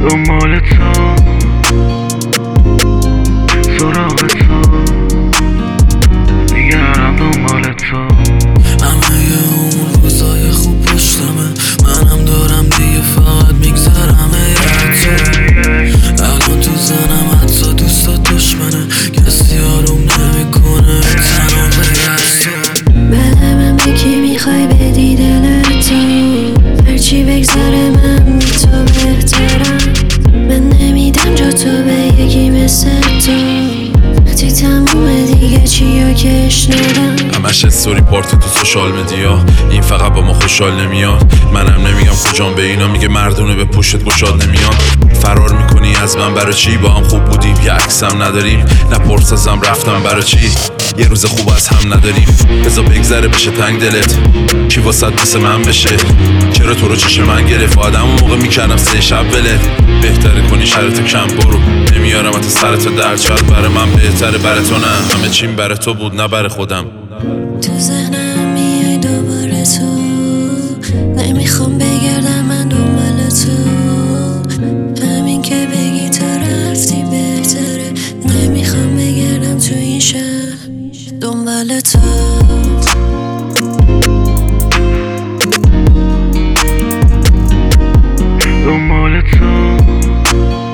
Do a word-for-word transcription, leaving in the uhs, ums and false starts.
دنبال تو، سراغ تو، دیگرم دنبال تو. همه اون روزای خوب پشتمه، منم دارم دیگه فقط میگذرم یاد تو. الان تو زنم حتی دوستات دشمنه، کسی آروم نمیکنه تنها بگرد تو. بده من به کی میخوای بدی دل تو، هرچی بگذره من بی تو بهترم. من نمیدم جا تو به یکی مثل تو، وقتی تمومه دیگه چیا کش ندم. همش استوری پارتی تو سوشال مدیا، این فقط با ما خوشحال نمیاد. منم نمیگم کجام به اینا، میگه مردونه به پشت گشاد نمیاد. فرار میکنی از من برای چی؟ با هم خوب بودیم یه عکسم نداریم، نپرس ازم رفتم برای چی؟ یه روز خوب از هم نداریم، بذار بگذره بشه تنگ دلت. کی واسد مثل من بشه؟ چرا تو رو چش من گرفت؟ آدم اون موقع میکردم سه شب ولت. بهتره کنی شرط کم برو، نمیارم تا سرت درد. شاید برای من بهتره برای تو نه، همه چیم برای تو بود نه برای خودم. تو ذهنم میای دوباره تو، نمیخوام بگردم من دنبال تو. همین که بگی تو رفتی بهتره، نمیخوام بگردم تو این شهر دنبال تو. دنبال تو